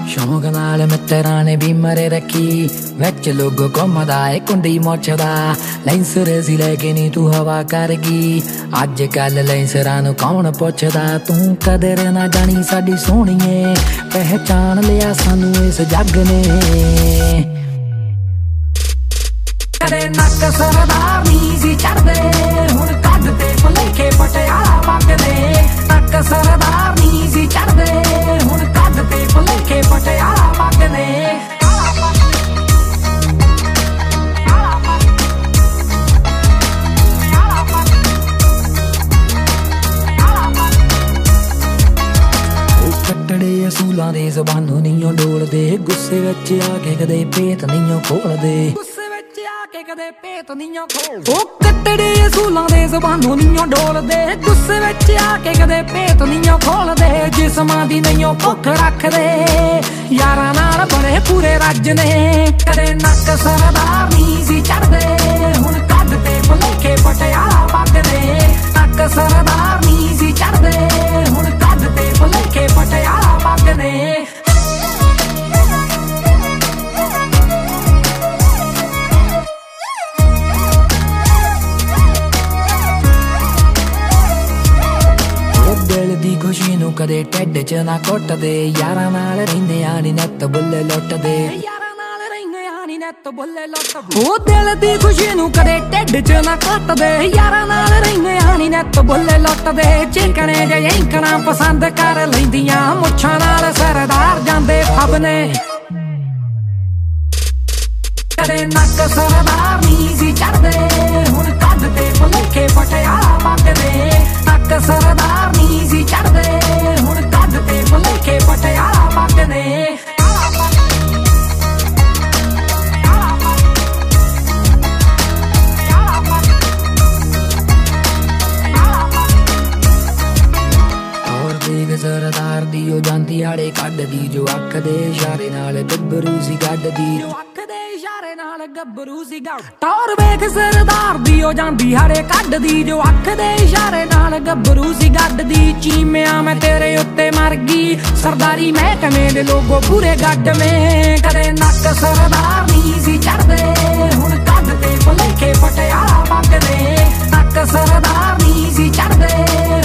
शौक नाल मित्तरां ने भी मरे रखी विच लोग घुमदा ए कुंडी मुछदा लैंसर सी लैके नी तू हवा कर गई अज कल लैंसरां नूं कौन पुछदा तू कदर ना जानी साडी सोहणीए पहचान लिया सानू इस जग ने कदे नक सरदार नी सी चढ़दे हुण कद ते भुलेखे पटियाला वगदे नक सरदार नी सी चढ़दे हुण कद ते भुलेखे पटियाला वगदे कट्टड़े असूलां दे ज़बानों नहीं डोलदे गुस्से विच आके कदे पेत नहीं खोलदे कदे पेत नहीं खोल कट्टड़े असूलां दे ज़बानों नहीं डोलदे गुस्से विच आके कदे पेत नहीं खोलदे जिस्मां दी नहीं भुख रखदे यारां नाल बड़े पूरे रज ने कदे नक सरदार नी सी चढ़दे हुण कद ते भुलेखे पटियाला वगदे नक सरदार नी सी चढ़दे हुण कद ते भुलेखे पटियाला वगदे दिल दी खुशी नूं कदे ढिड च ना कुटदे यारां नाल रहिंदे आनी नत बुल्ले लुटदे ओ दिल दी खुशी नूं कदे ढिड च ना कुटदे यारां नाल रहिंदे आनी नत बुल्ले लुटदे चिकने जे इंकणा पसंद कर लैंदियां मुच्छां नाल सरदार जांदे फबने कदे नक सरदार नी सी चढ़दे हुण कद ते भुलेखे पटियाला वगदे नक सरदार नी सी चढ़दे हुण कद ते भुलेखे पटियाला वगदे सरदार दी ओ जांदी हाड़े कड्डदी जो अख दे इशारे नाल गब्बरू सी गड्डदी गब्बरू सी टौर वेख सरदार दी ओ जांदी हाड़े कड्डदी जो अख दे इशारे नाल गब्बरू सी गड्डदी चीमिया मैं तेरे उत्ते मर गई सरदारी महकमे दे लोगो पूरे गड्ड में कदे नक सरदार नी सी चढ़दे हुण कद ते भुलेखे पटियाला वगदे नक सरदार नी सी चढ़दे